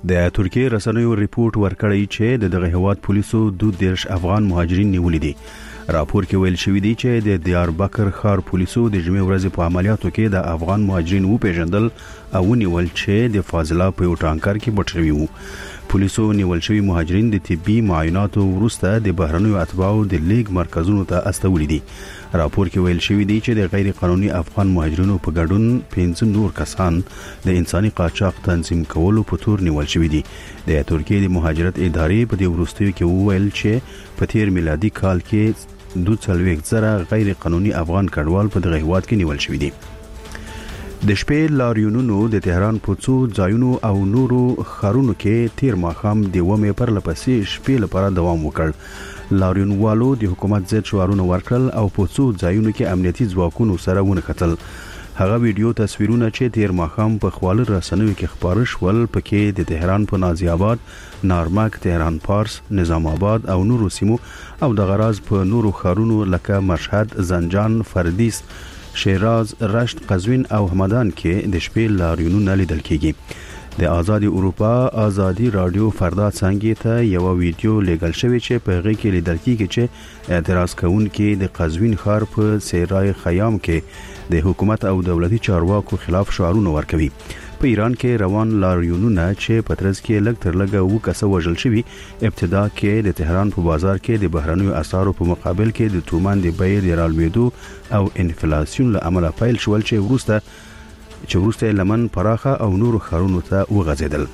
د ترکیه رسنیو ریپورت ورکړی چې دغه هواد پولیسو 22 افغان مهاجرین نیولي دي. راپور کې ویل شوی دی چې د دیاربکر ښار پولیسو د جمعې ورځې په عملیاتو کې د افغان مهاجرین وپیژندل او ونیول چې د فاضله په یو ټانکر کې پټ شوي وو. پولیسو نیول شوی مهاجرین د طبي معایناتو وروسته د بهرنیو اتباعو د لیګ مرکزونو ته استولي دي. راپور کې ویل شوی دی چې د غیر قانوني افغان مهاجرینو په ګډون 15 نور کسان د انساني قاچاق تنظیم کولو په تور نیول شوی دي. د ترکیه د مهاجرت ادارې په دې وروستیو کې وویل چې په تیر میلادي کال کې 2,000 غیر قانوني افغان کډوال په دغه هیواد کې نیول شوی دي. د شپې لاریونونو د تهران په څو ځایونو او نورو ښارونو کې تیر ماښام د ومې پر لپسې شپې لپاره دوام وکړ. لاریونوالو د حکومت ضد شعارونه ورکړل او په څو ځایونو کې امنیتي ځواکونو سره ونښتل. هغه ویډیو تصویرونه چې تیر ماښام په خواله رسنیو کې خپاره شول پکې د تهران په نازي آباد، نارمک، تهران پارس، نظام آباد او نورو سیمو او د غراز په نورو ښارونو لکه مشهد، زنجان، فردیس، شیراز، رشت، قزوین او همدان کې د شپې لاریونونه لیدل کیږي. د آزادي اروپا آزادي رادیو فردا څنګه ته یو ویډیو لیږل شوی چې په هغه کې لیدل کیږي چې اعتراض کوونکي د قزوین ښار په سیرای خیام کې د حکومت او دولتي چارواکو خلاف شعارونه ورکوي. په ایران کې روان لاریونونه چې په ترڅ کې لږ تر لږه وکسه وژل شوی. ابتدا کې د تهران په بازار کې د بهرنیو اسعارو په مقابل کې د تومان د بیې د رالوېدو او انفلاسیون له امله پیل شول چې وروسته لمن پراخه او نورو ښارونو ته وغځېدل.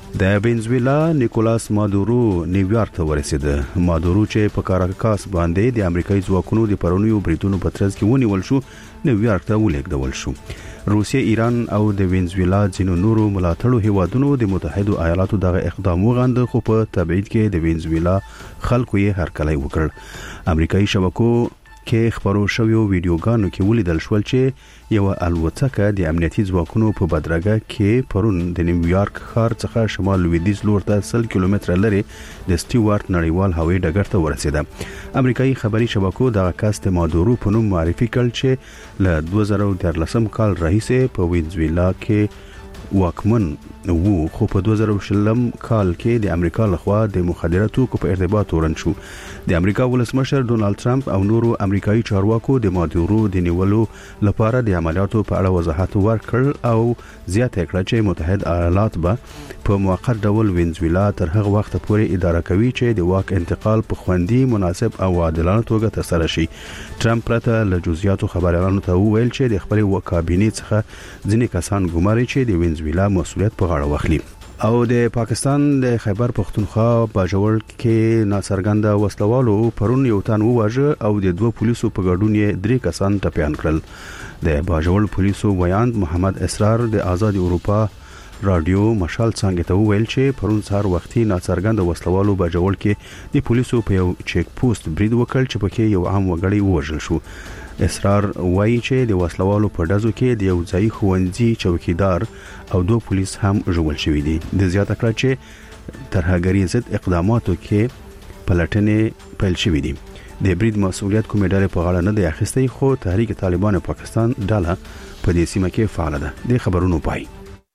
د وینزویلا نیکولاس مادورو نیویارک ته ورسید. مادورو چې په کاراکاس باندې د امریکایي ځواکونو د پرونیو بریدونو په ترڅ کې ونیول شو، نیویارک ته ولېږدول شو. روسیه، ایران او د وینزویلا ځینو نورو ملاتړو هیوادونو د متحده ایالاتو دغه اقدام وغنده، خو په تبعید کې د وینزویلا خلکو یې هرکلی وکړ. امریکایي شبکو کې خبرو شویو ویډیوګانو کې ولیدل شول چې یو الوتکه د امنیتي ځواکونو په بدرګه کې پرون د نیویارک ښار څخه شمال لویدیځ لور ته 100 کیلومتره لري د سټیوارت نړیوال هوایي ډګر ته ورسېده. امریکایي خبري شبکو دغه کس د مادورو په نوم معرفي کړ چې له 2013 کال راهیسې په وینزویلا کې واکمن وو، خو په 2020 کال کې د امریکا لخوا د مخدره توکو په ارتباط تورن شو. د امریکا ولسمشر ډونالد ټرمپ او نورو امریکایي چارواکو د مادورو د نیولو لپاره د عملیاتو په اړه وضاحت ورکړ او زیاته کړه چې متحده ایالات به په موقت ډول وینزویلا تر هغه وخت پورې اداره کوي چې د واک انتقال په خوندي، مناسب او عادلانه توګه ترسره شي. ټرمپ پرته له جزئیاتو خبريالانو ته وویل چې د خپل کابینې څخه ځینې کسان ګماري چې د وینزویلا مسؤلیت په غاړه واخلي. او د پاکستان د خیبر پختونخوا باجوړ کې ناڅرګنده وسلوالو پرون یو تن وواژه او د دوه پولیسو په ګډون یې 3 کسان ټپيان کړل. د باجوړ پولیسو ویاند محمد اسرار د آزادي اروپا رادیو مشال څنګه ته ویل چې پرون سهار وختي ناڅرګنده وسلوالو باجوړ کې د پولیسو په یو چیک پوسټ برید وکړ چې پکې یو عام وګړی وژل شو. اسرار وایي چې د وسلوالو په ډزو کې د یو ځای ښوونځي چوکیدار او 2 پولیس هم ژوبل شوي دي. د زیاته کړه چې ترهګري ضد اقداماتو کې پلټنې پیل شوې دي. د برید مسؤلیت کومې ډلې په غاړه نه دی اخیستی، خو تحریک طالبان پاکستان ډله په دې سیمه کې فعال ده. د خبرونو پای.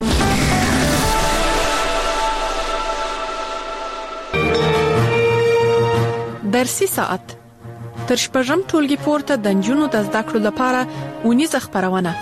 درسي ساعت تر شپږم ټولګي پورته د نجونو د زده کړو لپاره ونیزه خبرونه.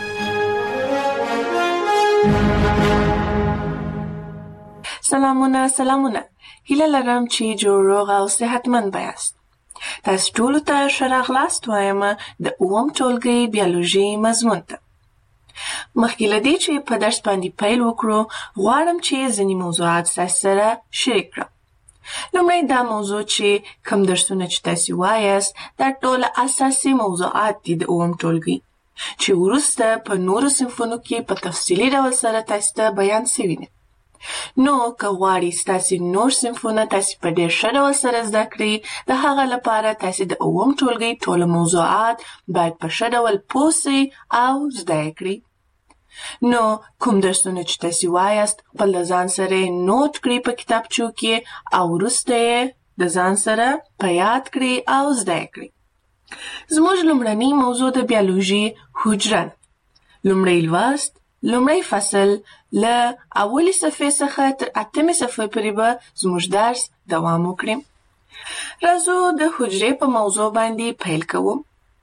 سلامونه. هیله لرم چې جوړ روغ او صحتمند یاست. تاسو ټول ته ښه راغلاست وایم د اووم ټولګي بیولوژي مضمون ته. مخکې له دې چې په درس باندې پیل وکړو، غواړم چې ځینې موضوعات تاسو سره شریک کړم. لومړی دا موضوع چې کوم درسونه چې تاسو وایاست دا ټول اساسي موضوعات دي د اووم ټولګي چې وروسته په نورو صنفونو کې په تفصیلي ډول سره تاسو ته بیان شوي دي. نو که غواړئ تاسو نور صنفونه تاسو په ډېر ښه ډول سره زده کړئ، د هغه لپاره تاسو د اووم ټولګي ټول موضوعات باید په ښه ډول پوه سئ او زده کړئ. نو کوم درسونه چې تاسو وایاست خپل د ځان سره نوٹ کړئ په کتابچو کې او وروسته یې د ځان سره په یاد کړئ او زده کړئ. زموږ لومړنی موضوع د بیولوژي حجره. لومړی لوست لومړی فصل له اولې صفحې څخه تر 8مې صفحې پورې به زموږ درس دوام وکړي. راځو د حجرې په موضوع باندې پیل کوو.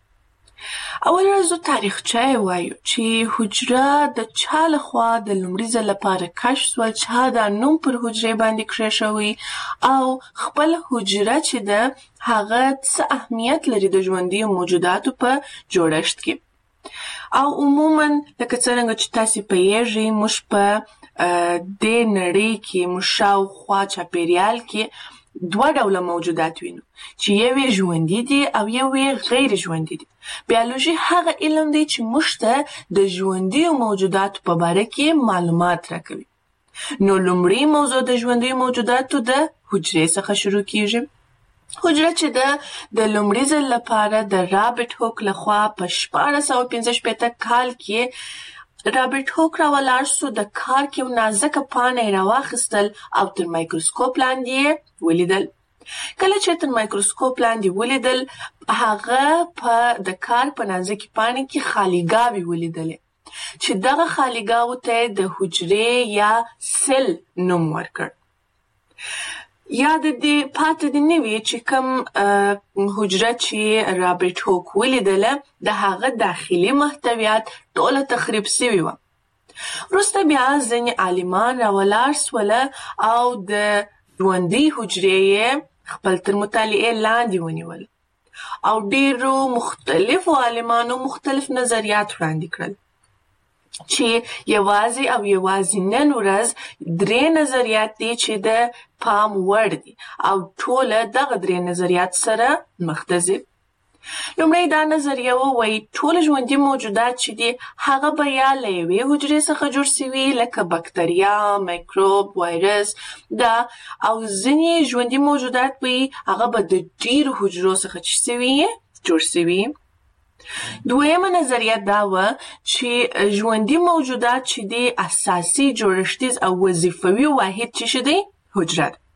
اول راځو تاریخچه وایو چې حجره د چا لخوا د لومړي ځل لپاره کشف شوه، چا دا نوم پر حجرې باندې کېښوی او خپل حجره چې ده هغه څه اهمیت لري د ژوندیو موجوداتو په جوړښت کې. او عموما لکه څرنګه چې تاسې پوهیږئ موږ په دې نړۍ کې موږ شاوخوا چاپېریال کې دوه ډوله موجودات وینو چې یو یې ژوندي دي او یو یې غیر ژوندي دي. بیولوژي هغه علم دی چې موږ ته د ژوندیو موجوداتو په باره کې معلومات راکوي. نو لومړی موضوع د ژوندیو موجوداتو د حجرې څخه شروع کیږي. حجره چې ده د لومړي ځل لپاره د رابرټ هوک لخوا په 1665 کال کې رابرټ هوک راولاړ سو، د کارک یو نازکه پاڼه یې راواخیستل او تر مایکروسکوپ لاندې یې ولیدل. کله چې تر مایکروسکوپ لاندې ولیدل هغه په د کارک په نازکې پاڼې کې خالیګاوې ولیدلې چې دغه خالیګاوو ته د حجرې یا سل نوم ورکړ. یاد دې پاتې دې نه وي چې کوم حجره چې رابرټ هوک ولیدله د هغه داخلي محتویات ټوله تخریب سوي وه. وروسته بیا ځینې عالمان راولاړ سوله او د ژوندۍ حجرې یې خپل تر مطالعې لاندې ونیول او ډېرو مختلفو عالمانو مختلف نظریات وړاندې کړل چې یوازې او یوازې نن ورځ 3 نظریات دي چې د پام وړ دي او ټوله دغه 3 نظریات سره مخ ته ځي. لومړی دا نظریه وایي ټول ژوندي موجودات چې دي هغه به یا له یوې حجرې څخه جوړ سوي لکه بکتریا، میکروب، وایرس دا، او ځینې ژوندي موجودات به هغه به د ډېرو حجرو څخه چې سوي جوړ سوي. دویمه نظریه دا وه چې ژوندي موجودات چې دي اساسي جوړښتیز او وظیفوي واحد چې شه دی حجره ده.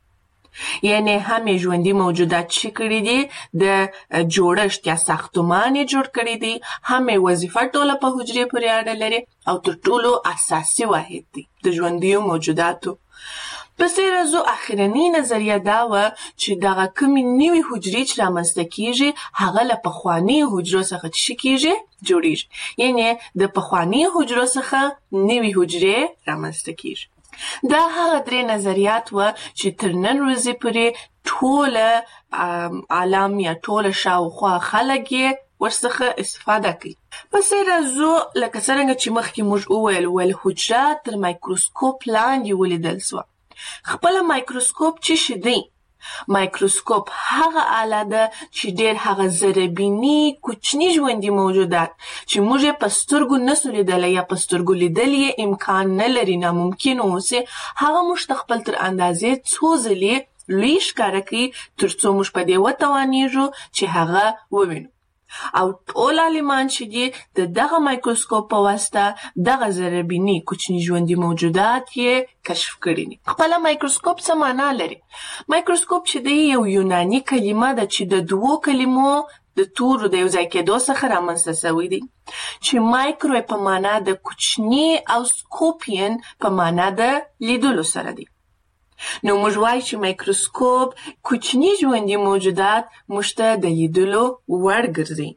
یعنی هم ژوندي موجودات چې کړي دي د جوړښت یا ساختمان یې جوړ کړي دي، هم وظیفه ټوله په حجرې پورې اړه لري او تر ټولو اساسي واحد دی د ژوندیو موجوداتو. پسې راځو اخرنۍ نظریه دا وه چې دغه کومې نوې حجرې چې رامنځته کیږي هغه له پخوانیو حجرو څخه څه کیږي جوړیږي، یعنی د پخوانیو حجرو څخه نوې حجرې رامنځته کیږي. دا هغه 3 نظریات وه چې تر نن ورځې پورې ټوله عالم یا ټوله شاوخوا خلک یې ورڅخه استفاده کوي. پسې راځو لکه څرنګه چې مخکې موږ وویل حجره تر مایکروسکوپ لاندې ولیدل سوه. خپله مایکروسکوپ څه شی دی؟ مایکروسکوپ هغه آله ده چې ډېر هغه ذرهبیني کوچني ژوندي موجودات چې موږ یې په سترګو نسو لیدلی یا په سترګو لیدل یې امکان نه لري، ناممکن اوسي، هغه موږ ته خپل تر اندازې څو ځلې لوی ښکاره کوي تر څو موږ په دې وتوانیږو چې هغه ووینو. او ټول عالمان چې دي د دغه مایکروسکوپ په واسطه دغه ذرهبیني کوچني ژوندي موجودات یې کشف کړي دي. خپله مایکروسکوپ څه معنا لري؟ مایکروسکوپ چې دی یو یوناني کلمه ده چې د 2 کلمو د تورو د یو ځای کېدو څخه رامنځته سوی دی چې مایکرو په معنا د کوچني او سکوپین په معنا د لیدلو سره دی. نو موږ وایو چې مایکروسکوپ کوچني ژوندي موجودات موږ ته د لیدلو وړ ګرځي.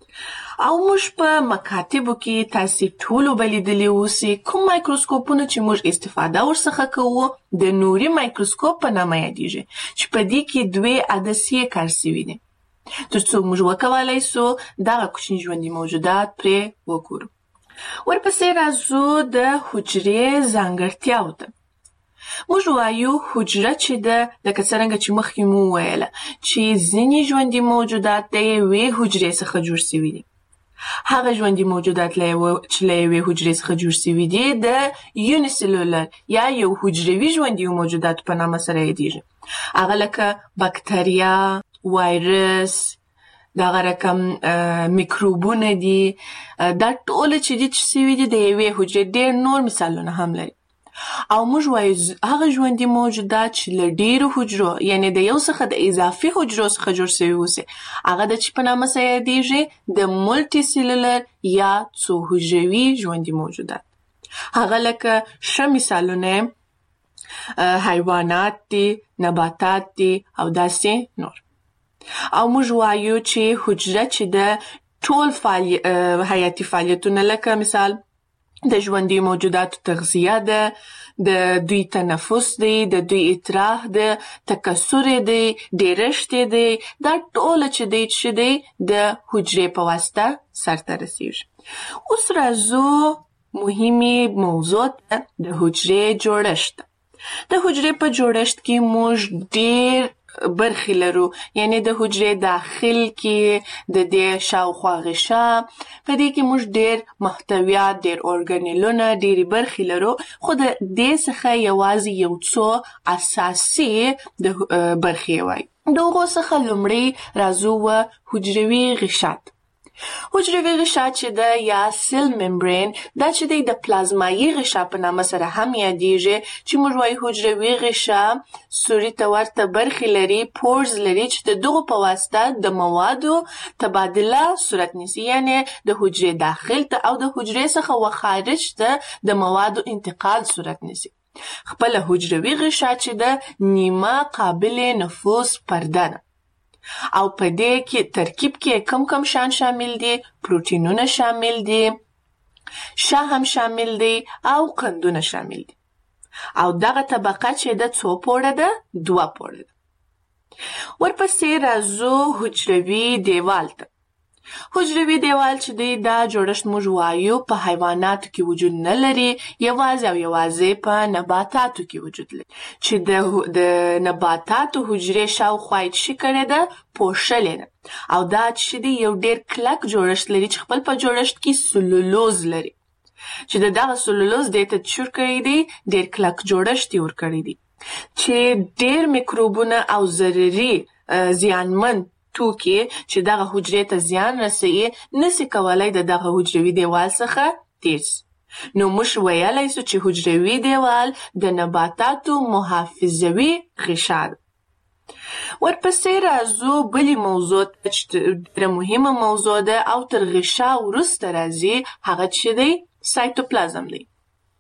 او موږ په مکاتبو کې تاسې ټولو به لیدلي اوسي کوم مایکروسکوپونه چې موږ استفاده ورڅخه کوو د نوري مایکروسکوپ په نامه یادیږي چې په دې کې 2 عدسیې کار سوي دي تر څو موږ وکولای سو دغه کوچني ژوندي موجودات پرې وګورو. ورپسې راځو د حجرې ځانګړتیاو ته. موږ وایو حجره چې ده لکه څرنګه چې مخکې مو وویله چې ځینې ژوندي موجودات د یوې حجرې څخه جوړ سوي دي. هغه ژوندي موجودات چې له یوې حجرې څخه جوړ سوي دي د یونیسلولر یا یو حجروي ژوندي موجودات په نامه سره یادیږي. هغه لکه بکتریا، وایرس، دغه رقم میکروبونه دي، دا ټوله چې دي چې سوي دي د یوې حجرې. ډېر نور مثالونه هم لري. او موږ وایو هغه ژوندي موجودات چې له ډېرو حجرو یعنی د یو څخه د اضافي حجرو څخه جوړ سوي اوسي هغه د چې په نامه سره یادیږي د مولټي سیلولر یا څو حجروي ژوندي موجودات. هغه لکه ښه مثالونه حیوانات دي، نباتات دي او داسې نور. او موږ وایو چې حجره چې د ټول حیاتي فعالیتونه لکه مثال د ژوندي موجوداتو تغذیه ده، د دوی تنفس دی، د دوی اطراح ده، تکثر دی، ډیرشت دی، دا ټول چې دی د حجرې په واسطه سرته رسیږي. اوس راځو مهمه موضوع ده د حجرې جوړښت. د حجرې په جوړښت کې موږ ډیر برخې لرو، یعنی د حجرې داخل کې د دې شاوخوا غشا، په دې کې موږ ډیر محتویات، ډیر ارګانیلونه، ډیرې برخې لرو، خو د دې څخه یوازې یو څو اساسي د برخې وایي. د هغو څخه لومړی راځو حجروي غشات. حجروي غشا چې د یا سیل ممبرین، دا چې د پلازمایي غشا په نامه سره هم یادیږي، چې موږ وایو حجروي غشا سوري ته ورته برخې لري، پورز لري، چې د دغو په واسطه د موادو تبادله صورت نیسي، یعنی د حجرې داخل ته او د حجرې څخه خارج ته د موادو انتقال صورت نیسي. خپل حجروي غشا چې د نیمه قابل نفوذ پرده ده، او په دې کې ترکیب کې کم شان شامل دي، پروتینونه شامل دي، شاه هم شامل دي او قندونه شامل دي. او دغه طبقه چې د څو پوړه ده؟ 2 پوړه ده. ورپسې راځو حجروي دیوال ته. حجروي دیوال چې دا جوړښت موږ وایو په حیواناتو کې وجود نه لري، یوازې په نباتاتو کې وجود لري، چې د نباتاتو حجرې شاوخوا یې څه کړې ده؟ پوښلې ده. او دا چې یو ډیر کلک جوړښت لري چې خپل په جوړښت کې سلولوز لري، چې دغه سلولوز دې ته څه کړی دی؟ ډیر کلک جوړښت یې ورکړی دی، چې ډیر میکروبونه او ضرري زیانمن توکي چې دغه حجرې ته زیان رسوي نشي کولای دغه حجروي دیوال څخه تیر شي. نو موږ ویلای شو چې حجروي دیوال د نباتاتو محافظوي غشا ده. ورپسې راځو بلې موضوع چې ډېره مهمه موضوع ده او تر غشا وروسته راځي، هغه چې دی سایتوپلازم دی.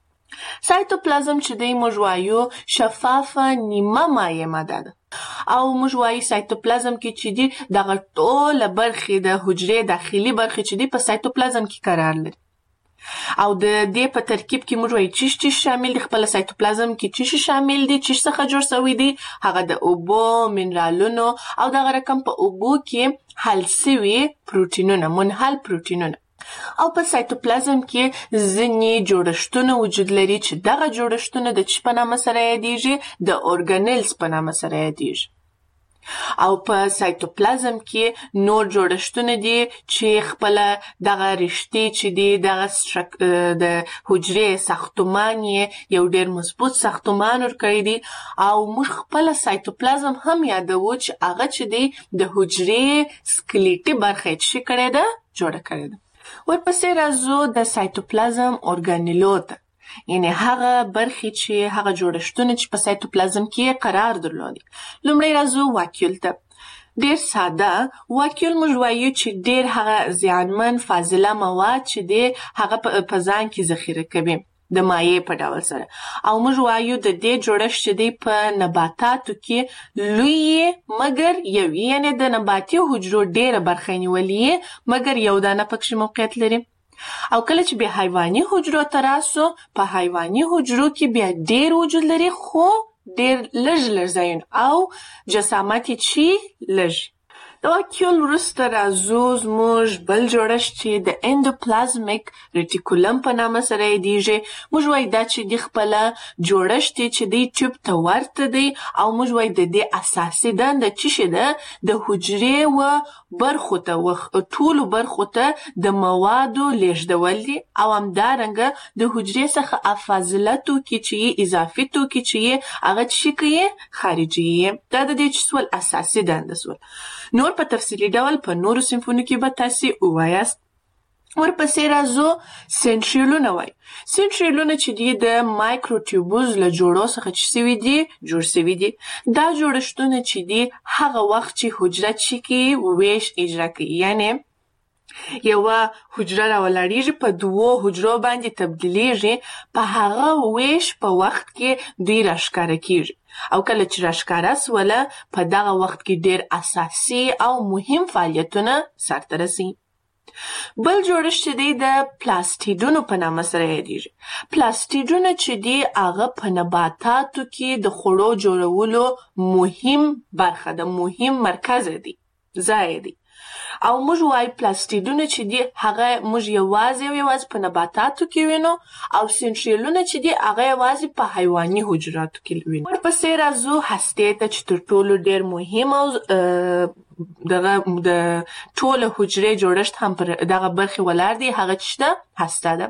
سایتوپلازم چې دی موږ وایو شفافه نیمه مایع ماده ده، او موږ وایو سایتوپلازم کې چې دی دغه ټوله برخې د حجرې داخلي برخې چې دی په سایتوپلازم کې قرار لري. او د دې په ترکیب کې موږ وایو چې شامل دي، خپل سایتوپلازم کې چې شامل دي، چې څخه جوړ شوی دي، هغه د اوبو، منرالونو او دغه رقم په اوبو کې حل شوي پروتینونه، منحل پروتینونه. او په سایتوپلازم کې ځینې جوړښتونه وجود لري چې دغه جوړښتونه د چی په نامه سره یادیږي؟ د اورګانیلز په نامه سره یادیږي. او په سایتوپلازم کې نور جوړښتونه دي چې خپل دغه رشتې چې دي دغه د حجرې ساختمان یو ډیر مضبوط ساختمان ورکړی دی، او موږ خپل سایتوپلازم هم یادوو چې هغه چې دی د حجرې سکلیټي برخه چې کړی ده جوړه کړی ده. ورپسې راځو د سایتوپلازم اورګانیلو ته، یعنی هغه برخې چې هغه جوړښتونه چې په سایتوپلازم کې قرار درلودي. لومړی راځو واکیول ته. ډیر ساده واکیول موږ وایو چې ډیر هغه زیانمن فاضله مواد چې دی هغه په ځان کې ذخیره کوي د مایع په ډول سره. او موږ وایو د دې جوړښت چې دی په نباتاتو کې لوی مګر یو، یعنی د نباتي حجرو ډیره برخه نیولې مګر یو دانه پکې موقعیت لري. او کله چې به حیواني حجرو ته راسو، په حیواني حجرو کې بیا ډیر وجود لري، خو ډیر لږ ځایونه او جسامت یې لږ. د واکیول وروسته راځو زموږ بل جوړښت چې د اندوپلازمیک ریټیکولم په نامه سره یادیږي. موږ وایو دا چې د خپل جوړښت چې دی ټیوب ته ورته دی، او موږ وایو د دې اساسي دنده چې ده د حجرې و برخو ته ټولو برخو ته د موادو لیږدول دي، او همدارنګه د حجرې څخه فاضله توکي چې اضافي توکي چې هغه چې کوي خارجي. دا د دې چې سول اساسي دنده سول. نور په تفصیلي ډول په نورو صنفونو کې به تاسې ووایاست. ورپسې راځو سنټریولونه وایي. سنټریولونه چې دي د مایکروټیوبوز له جوړو څخه چې جوړ شوي دي. دا جوړښتونه چې دي هغه وخت چې حجره چې کې ویش اجرا کوي، یعنی یوه حجره راولاړیږي په 2 حجرو باندې تبدیلیږي په هغه ویش په وخت کې دوی راښکاره کیږي او کله چې راښکاره سوله په دغه وخت کې ډیر اساسي او مهم فعالیتونه سرته رسي. بل جوړښت چې دی د پلاستیډونو په نامه سره یادیږي. پلاستیډونه چې دی هغه په نباتاتو کې د خوړو جوړولو مهم برخه ده، مهم مرکز دی، ځای دی. او موږ وایو پلاستیډونه چې دی هغه موږ یوازې په نباتاتو کې وینو او سنټریولونه چې دی هغه یوازې په حیواني حجراتو کې وینو. ورپسې راځو هستې ته چې تر ټولو ډیر مهم او دغه د ټوله حجرې جوړښت هم پر دغه برخې ولاړ دی، هغه چې ده هسته ده.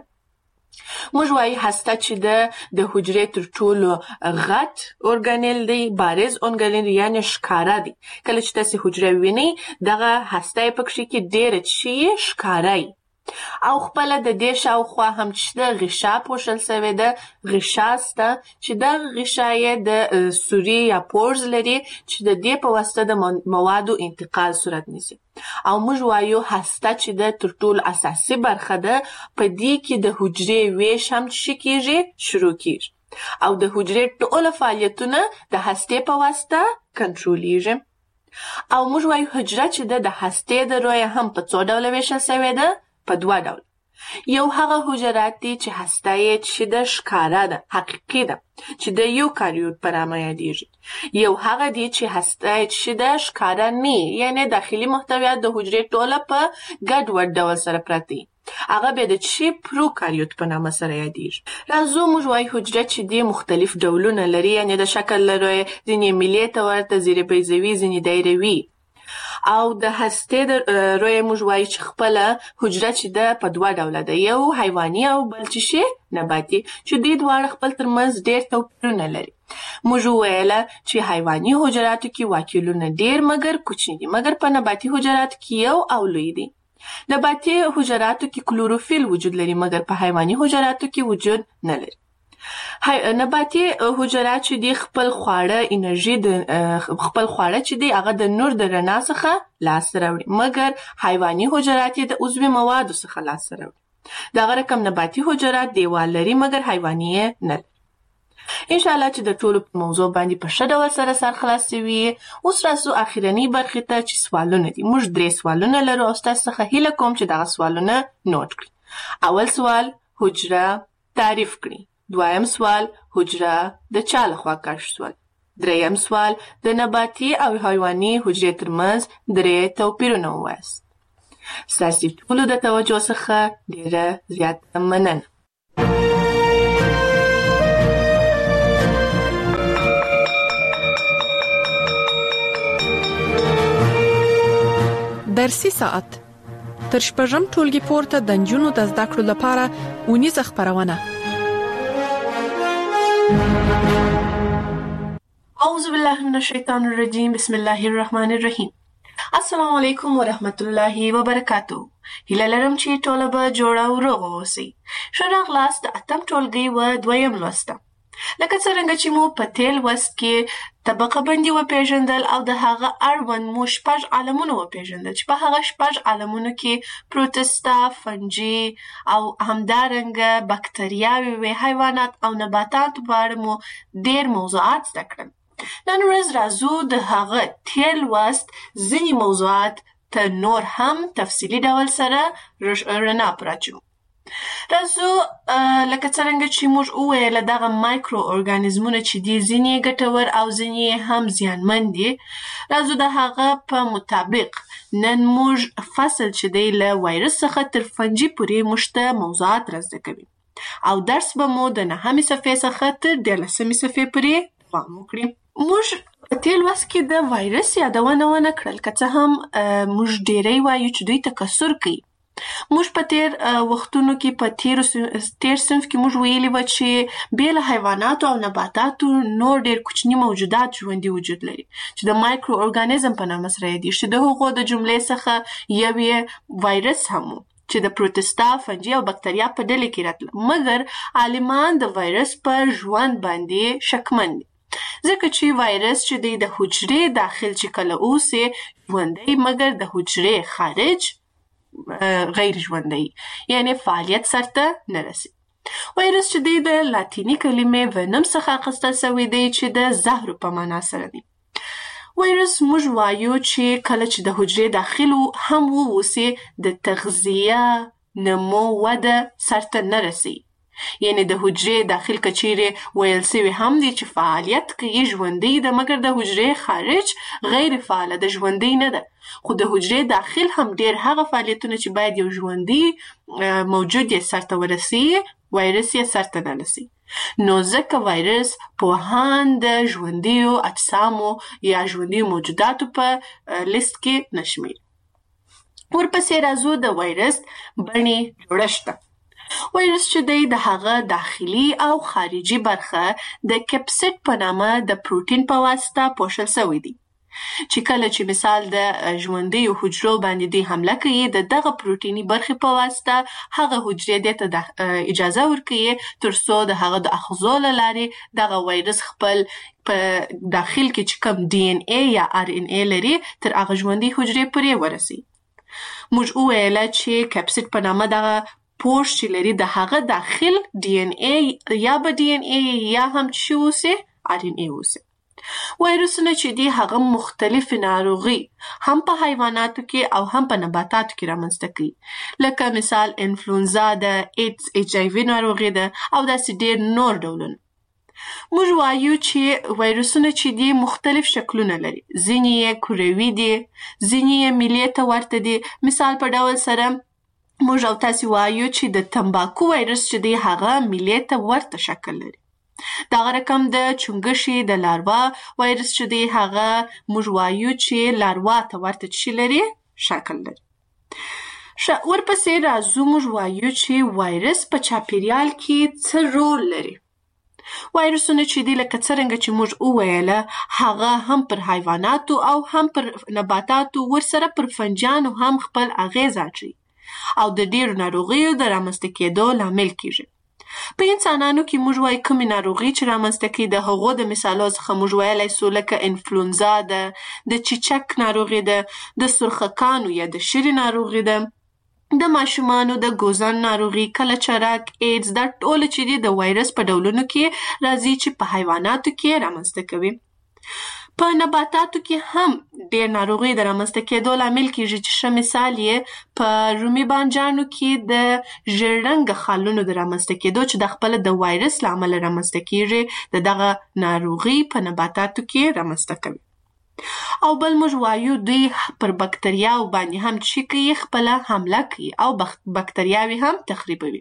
موږ وایي هسته چې د حجرې تر ټولو غټ ارګانیل دی، بارز ارګانیل یعنی ښکاره دی. کله چې تاسې حجره وینئ دغه هسته یې پکښې کې ډېره چې ښکاره او خپله د دې شاوخوا هم چې ده غشا پوښل سوې ده، غشا سته چې دغه غشا یې د سوري یا پورز لري چې د دې په واسطه د موادو انتقال صورت نیسي. او موږ وایو هسته چې ده تر ټولو اساسي برخه ده، په دې کې د حجرې ویش هم چې کیږي شروع کیږي او د حجرې ټوله فعالیتونه د هستې په واسطه کنټرولیږي. او موږ وایو حجره چې ده د هستې د رویه هم په 2 ډوله ویشل سوې ده، په 2 ډول. یو هغه حجرات دي چې هسته یې چې د ښکاره ده، حقیقي ده، چې د یوکاریوت په نامه یادیږي. یو هغه دي چې هسته یې چې د ښکاره نه یعنی داخلي محتویات د حجرې ټوله په ګډوډ ډول سره پراته دي، هغه بیا د چې پروکاریوت په نامه سره یادیږي. راځو موږ وایو حجره چې دي مختلف ډولونه لري، یعنی د شکل له رویه ځینې میلې ته ورته، ځینې بیضوي، ځینې دایروي. او د هستې د رویه موږ وایو چې خپله حجره چې ده په 2 ډوله ده، یو حیواني او بل چې شي نباتي، چې دوی دواړه خپل ترمنځ ډېر توپیرونه لري. موږ وویله چې حیواني حجراتو کې واکیولونه ډېر مګر کوچني دي، مګر په نباتي حجراتو کې یو او لوی دي. نباتي حجراتو کې کلوروفیل وجود لري مګر په حیواني حجراتو کې وجود نه لري. نباتي حجرات چې دی خپل خواړه انرژي خپل خواړه چې دی هغه د نور د رڼا څخه لاسته راوړي، مګر حیواني حجرات یې د عضوي موادو څخه لاسته راوړي. دغه رقم نباتي حجرات دیوال لري مګر حیواني یې نه لري. انشاءالله چې د ټولو په موضوع باندې په ښه ډول سره سر خلاصوي. اوس راځو اخرنۍ برخې ته چې سوالونه دي. موږ 3 سوالونه لرو او ستاسو څخه هیله کوم چې دغه سوالونه نوٹ کړئ. اول سوال حجره تعریف کړئ. دویم سوال حجره د چا لخوا کشف شول. دریم سوال د نباتي او حیواني حجرې ترمنځ 3 توپیرونه ووایاست. ستاسو ټولو د توجه څخه ډیره زیاته مننه. درسي ساعت تر شپږم ټولګي پورته د نجونو د زده کړو لپاره اونیزه خپرونه. اعوذ بالله من الشیطان الرجیم، بسم الله الرحمن الرحیم. السلام علیکم ورحمت الله وبرکاتو. هیله لرم چې ټول به جوړ او روغ اوسئ. ښه راغلاست د 8م ټولګي و 2یم لوست. لکه څرنګه چې مو په تیر لوست کې طبقه بندي وپېژندل او د هغه اړوند مو 6 عالمونه وپېژندل چې په هغه 6 عالمونو کې پروتستا، فنجي او همدارنګه بکتریاوې وې، حیوانات او نباتات په اړه مو ډېر موضوعات زده کړل. نن ورځ راځو د هغه تیر لوست ځینې موضوعات ته نور هم تفصیلي ډول سره رڼا پراچو. راځو لکه څرنګه چې موږ وویل دغه مایکرو ارګانیزمونه چې دي ځینې ګټور او ځینې هم زیانمن دي. راځو د هغه په مطابق نن موږ فصل چې دی له وایرس څخه تر فنجي پورې موږ ته موضوعات را زده کوي او درس به مو د 9مې صفحې څخه تر 13مې صفحې پورې دوام وکړي. موږ په تیر لوست کې د وایرس یادونه ونه کړل، که څه هم موږ ډېری وایو چې دوی تکثر کوي. موږ په تیر وختونو کې په تیر صنف کې موږ ویلي و چې بې له حیواناتو او نباتاتو نور ډېر کوچني موجودات ژوندي وجود لري چې د مایکرو ارګانیزم په نامه سره یادیږي، چې د هغو د جملې څخه یو یې وایرس هم و چې د پروتستا، فنجي او بکتریا په ډلې کې راتله. مګر عالمان د وایرس پر ژوند باندې شکمن دي ځکه چې وایرس چې د حجرې داخل چې کله اوسي ژوندی، مګر د حجرې خارج غیر ژوندی یعنی فعالیت سرته نه رسي. وایرس چې دی د لاتینی کلمې ونم څخه اخیستل شوی دی چې د زهرو په معنا سره دی. وایرس موږ وایو چې کله چې د حجرې داخل هم ووسي د تغذیه نمو وده سرته نه رسي. یعنی د حجرې داخل کچیرې ویل سوي هم دي چې فعالیت کوي ژوندی ده مګر د حجرې خارج غیر فعاله ده ژوندی نه ده. خو د حجرې داخل هم ډیر هغه فعالیتونه چې باید یو ژوندی موجود یې سرته ورسي وایرس یې سرته نه رسي. نو ځکه وایرس پوهان د ژوندیو اجسامو یا ژوندیو موجوداتو په لیست کې نشمیر. ورپسې راځو د وایرس بڼې جوړښت ته. وایرس چې دی د هغه داخلي او خارجي برخه د کپسید په نامه د پروتین په واسطه پوښل شوی دی چې کله چې مثال د ژوندیو حجرو باندې دی حمله کوي د دغه پروتینی برخې په واسطه هغه حجرې ته اجازه ورکوي ترڅو د هغه د اخذو له لارې دغه وایرس خپل په داخل کې چې کوم ډي ان ای یا ار ان ای لري تر هغه ژوندۍ حجرې پورې ورسي. موږ وویل چې کپسید په نامه دغه پوښ چې لري د هغه داخل ډي ان ای یا به ډي ان ای یا هم چې اوسي ار ان ای اوسي. وایرسونه چې دي هغه مختلف ناروغي هم په حیواناتو کې او هم په نباتاتو کې رامنځته کوي لکه مثال انفلونزا د ایډز ایچ آی وی ناروغي ده او داسې ډیر نور ډولونه. موږ وایو چې وایرسونه چې دي مختلف شکلونه لري. ځینې یې کروي دي ځینې یې میلې ته ورته دي. مثال په ډول سره موږ او تاسې وایو چې د تمباکو وایرس چې دی هغه میلې ته ورته شکل لري. دغه رقم د چونګښې د لاروا وایرس چې دی هغه موږ وایو چې لاروا ته ورته چی لري شکل لري. ورپسې راځو موږ وایو چې وایرس په چاپیریال کې څه رول لري. وایرسونه چې دی لکه څرنګه چې موږ وویله هغه هم پر حیواناتو او هم پر نباتاتو ورسره پر فنجانو هم خپل اغیز اچوي او د ډیرو ناروغیو د رامنځته کېدو لامل کیږي. په انسانانو کې موږ وایو کومې ناروغي چې رامنځته کوي د هغو د مثالو څخه موږ ویلی سو لکه انفلونزا ده د چیچک ناروغي ده د سرخکانو یا د شري ناروغي ده د ماشومانو د ګوزن ناروغي کلچرک ایډز دا ټول چې دي د وایرس په ډولونو کې راځي چې په حیواناتو کې رامنځته کوي. په نباتاتو کې هم ډیر ناروغي د رامنځته کېدو لامل کیږي چې ښه مثال یې په رومي بانجانو کې د ژیړ رنګه خالونو د رامنځته کېدو چې د خپله د وایرس له امله رامنځته کیږي د دغه ناروغي په نباتاتو کې رامنځته کوي. او بل موږ وایو دوی پر بکتریاو باندې هم چې کوي خپله حمله کوي او بکتریاوې هم تخریبوي.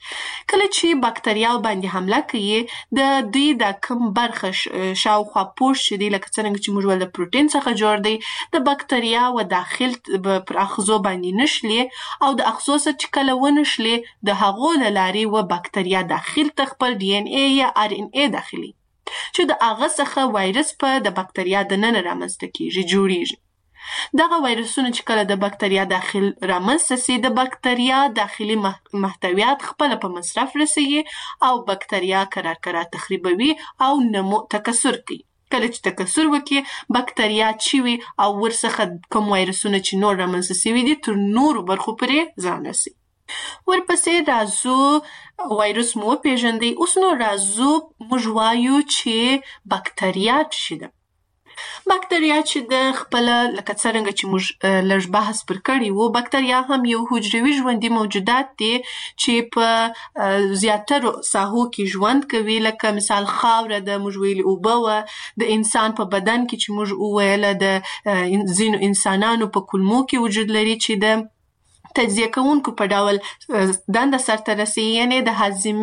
کله چې بکتریاو باندې حمله کوي د دوی د کم برخه شاوخوا پوښ چې دی لکه څرنګه چې موږ ویل د پروتین څخه جوړ دی د بکتریاو داخل پر اخذو باندې نشلي او د اخذو سره چې کله ونشلي د هغو له لارې و بکتریا داخل ته خپل ډي ان ای یا ار ان ای داخلي چې د هغه څخه وایرس په د بکتریا دننه رامنځته کیږي جوړیږي. دغه وایرسونه چې کله د بکتریا داخل رامنځته سي د بکتریا داخلي محتویات خپل په مصرف رسوي او بکتریا کرار تخریبوي او نمو تکثر کوي. کله چې تکثر وکړي بکتریا چوي او ورڅخه کوم وایرسونه چې نور رامنځته سوي دي تر نورو برخو پورې ځان رسي. ورپسې راځو وایرس مو پیژندي. اوس نو راځو موږ وایو چې بکتریا څه ده. بکتریا چې د خپل لکه څرنګه چې موږ لږ بحث پر کړی وو بکتریا هم یو حجروي ژوندي موجودات دي چې په زیاترو ساحو کې ژوند کوي لکه مثال خاوره د موږ ویلي اوبه وه د انسان په بدن کې چې موږ وویله د ځینو انسانانو په کولمو کې وجود لري چې د تجزیه کوونکو په ډول دنده سرته رسي یعنی د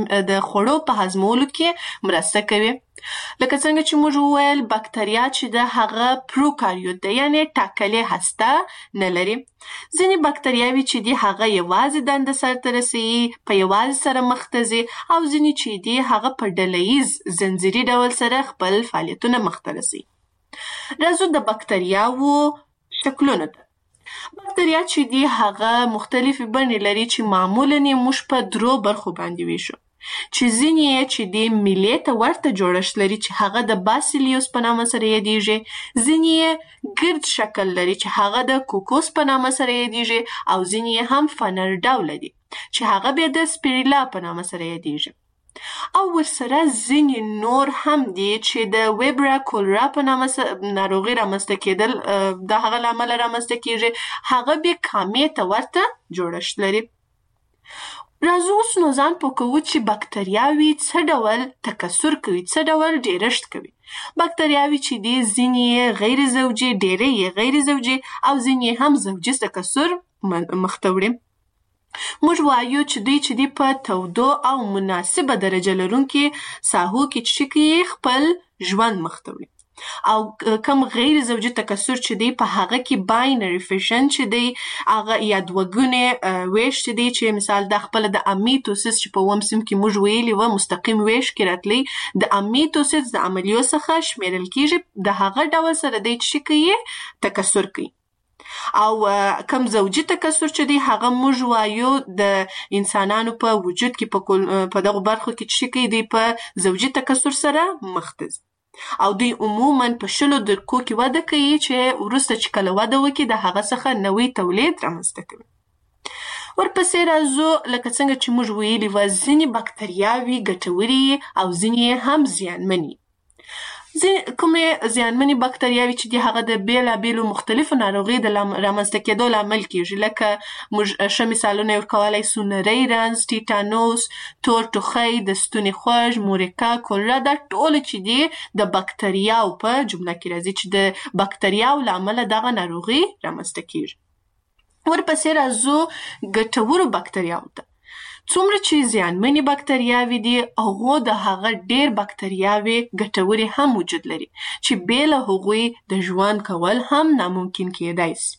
خوړو په هضمولو کې مرسته کوي. لکه څنګه چې موږ وویل بکتریا چې د هغه پروکاریوت ده یعنی ټاکلې هسته نه لري. ځینې بکتریاوې چې دي هغه یوازې دنده سرته رسي په یوازې سره مخ ته ځي او ځینې چې دي هغه په ډلهییز زنځیري ډول سره خپل فعالیتونه مخ ته رسي. راځو د بکتریاوو شکلونو ته. بکتریا چې دي هغه مختلفې بڼې لري چې معمولاً یې موږ په درو برخو باندې ویشو. چې ځینې چې د میلې ته ورته جوړښت لري چې هغه د باسیلیوس په نامه سره یادیږي، ځینې ګرد شکل لري چې هغه د کوکوس په نامه سره یادیږي، او ځینې هم فنر ډوله دي چې هغه بیا د سپیریلا په نامه سره یادیږي. او ورسره ځینې نور هم دي چې د ویبرا کولرا په نامه ناروغي رامنځته کېدل د هغه له امله رامنځته کېږي، هغه بیا کامې ته ورته جوړښت لري. راځو اوس نو ځان پوه کوو چې بکتریاوې څه ډول تکثر کوي، څه ډول ډیرښت کوي. بکتریاوې چې دي ځینې یې غیر زوجي، ډېرې یې غیر زوجي او ځینې هم زوجي تکثر مخته وړي. موږ وایو چې دوی په تودو او مناسبه درجه لرونکي ساحو کې چې کوي خپل ژوند مخته وړي، او کم غیر زوجي تکثر چې دی په هغه کې باینري فیشن چې دی هغه یا دوهګونې ویش چې دی، چې مثال د خپل د امیتوسیس چې په اووم صنف کې موږ ویلي و مستقیم ویش کې راتلی، د امیتوسیس د عملیو څخه شمیرل کیږي، د هغه ډول سره دی چې کوي تکثر کوي. او کم زوجي تکثر چې دی هغه موږ وایو د انسانانو په وجود کې په دغه برخو کې چې کوي دی په زوجي تکثر سره مخ ته ځي، او دوی عموما په 10 درکو کې وده کوي چې وروسته چې کله وده وکړي د هغه څخه نوی تولید رامنځته کوي. ورپسې راځو لکه څنګه چې موږ ویلي و ځینې بکتریاوې ګټورې او ځینې هم زیانمنې. کومې زیانمنې بکتریاوې چې دي هغه د بیلابیلو مختلفو ناروغیو د رامنځته کېدو لامل کېږي، لکه موږ ښه مثالونه یې ورکولی سو نری رنځ، ټیټانوس، تور ټوخی، د ستوني خوږ، مورکا، کولرا، دا ټول چې دي د بکتریاو په جمله کې راځي چې د بکتریاو له امله دغه ناروغي رامنځته کېږي. ورپسې راځو ګټورو بکتریاو ته. څومره چې زیانمنې بکتریاوې دي هغو د هغه ډېر بکتریاوې ګټورې هم وجود لري چې بې له هغوی د ژوند کول هم ناممکن کېدای سي.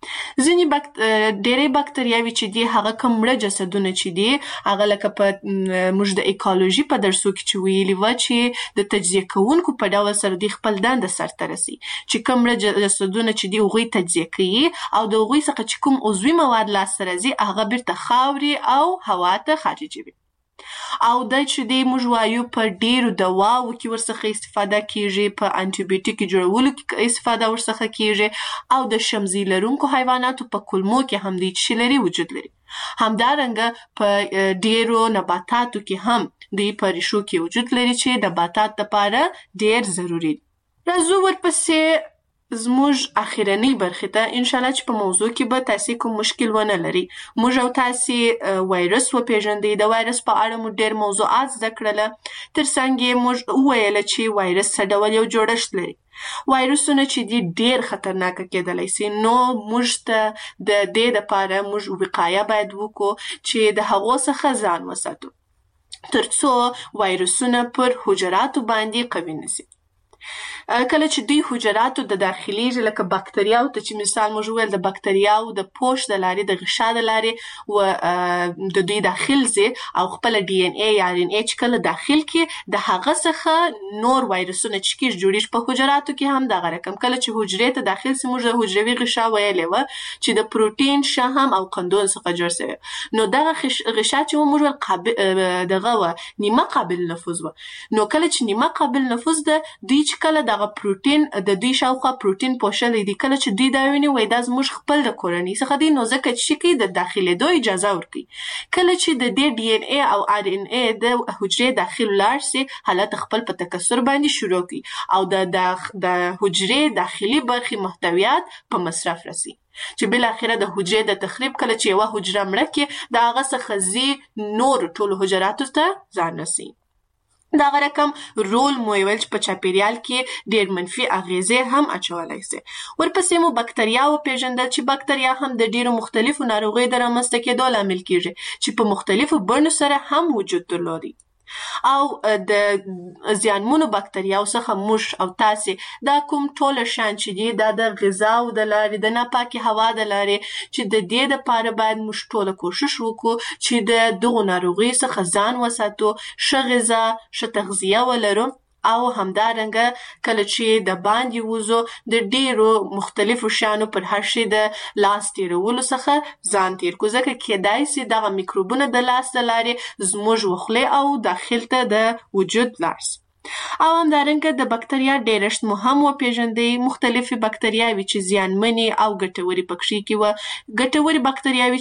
ډېرې بکتریاوې چې دي هغه کوم مړه جسدونه چې دي هغه لکه په موږ د ایکالوژي په درسو کې چې ویلي وه چې د تجزیه کوونکو په ډول سره دوی خپل دنده سرته رسوي، چې کوم مړه جسدونه چې دي هغوی تجزیه کوي او د هغوی څخه چې کوم عضوي مواد لاسته راځي هغه بیرته خاورې او هوا ته خارجوي. او دا چې دی موږ وایو په ډیرو دواو کې ورڅخه استفاده کیږي، په انټي بیوټیک جوړولو کې استفاده ورڅخه کیږي، او د شمزي لرونکو حیواناتو په کولمو کې هم دی چې لري وجود لري. همدارنګه په ډیرو نباتاتو کې هم دی په ریښو کې وجود لري چې نباتات لپاره ډیر ضروري دي. راځو ورپسې زموږ اخیرنۍ برخې ته، انشاءالله چې په موضوع کې به تاسې کوم مشکل ونه لري. موږ او تاسې وایرس وپېژندئ، د وایرس په اړه مو ډېر موضوعات زده کړله، تر څنګ یې موږ وویله چې وایرس څه ډول یو جوړښت لري. وایرسونه چې دي ډېر خطرناکه کېدلی سي، نو موږ ته د دې دپاره موږ وقایه باید وکړو چې د هغو څخه ځان وساتو تر څو وایرسونه پر حجراتو باندې قوي نسي. کله چې دوی حجراتو د داخليږي لکه بکتریاو ته چې مثال موږ وویل د بکتریاو د پوش د لارې د غشا د لارې و د دوی داخل ځي او خپل ډي ان اي یا ار ان اي چې کله داخل کې د هغه څخه نور وایرسونه چې کېږي جوړیږي په حجراتو کې هم دغه رقم. کله چې حجرې ته داخل سي موږ د حجروي غشا ویلې وه چې د پروټین، شحم او قندون څخه جوړ سوی، نو دغه غشا چې موږ ویل دغه وه نیمه قابل نفوذ وه. نو کله چې نیمه قابل نفوذ ده دوی چې کله دغه پروټین د دوی شاوخوا پروټین پوښلی دي، کله چې دوی دا ویني وایي دا زموږ خپل د کورنۍ څخه دی، نو ځکه چې کوي د داخلېدو اجازه ورکوي. کله چې د دې ډي ان اي او ار ان اي د حجرې داخل لاړ سي حالت خپل په تکثر باندې شروع کوي او د حجرې داخلي برخې محتویات په مصرف رسي، چې بالاخره د حجرې د تخریب کله چې یوه حجره مړه کړي د هغه څخه ځي نور ټولو حجراتو ته ځان رسوي. دغه رقم رول مو ویل چې په چاپیریال کې ډېر منفي اغیزې هم اچولی سي. ورپسې مو بکتریا وپېژندل چې بکتریا هم د ډېرو مختلفو ناروغیو د رامنځته کېدو لامل کېږي چې په مختلفو بڼو سره هم وجود درلودي. او د زیانمنو بکتریاو څخه موږ او تاسې دا کوم ټوله شیان چې دي دا د غذاو د لارې، د ناپاکې هوا د لارې، چې د دې دپاره باید موږ ټوله کوشش وکړو چې د دغو ناروغیو څخه ځان وساتو، ښه غذا، ښه تغذیه ولرو او همدارنګه کله چې د باندې وځو د ډیرو مختلفو شیانو پر هر شي د لاس تیرولو څخه ځان تیر کو، ځکه کېدای سي دغه میکروبونه د لاس د لارې زموږ وخلې او داخل ته د وجود لاړ سي. او همدارنګه د بکتریا ډیرشت مو هم وپیژندئ. مختلفې بکتریاوې چې زیانمنې او ګټورې پکښې کې وه. ګټورې بکتریاوې